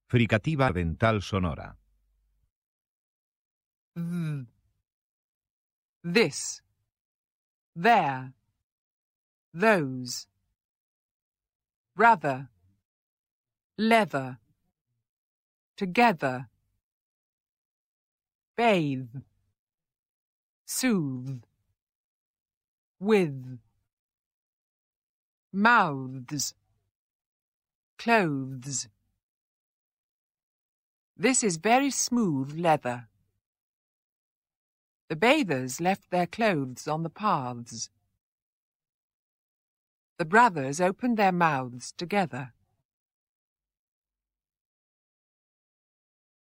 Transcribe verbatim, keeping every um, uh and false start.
Fricativa dental sonora. Th. This. There. Those. Brother. Leather. Together. Bathe. Soothe. With. Mouths. Clothes. This is very smooth leather. The bathers left their clothes on the paths. The brothers opened their mouths together.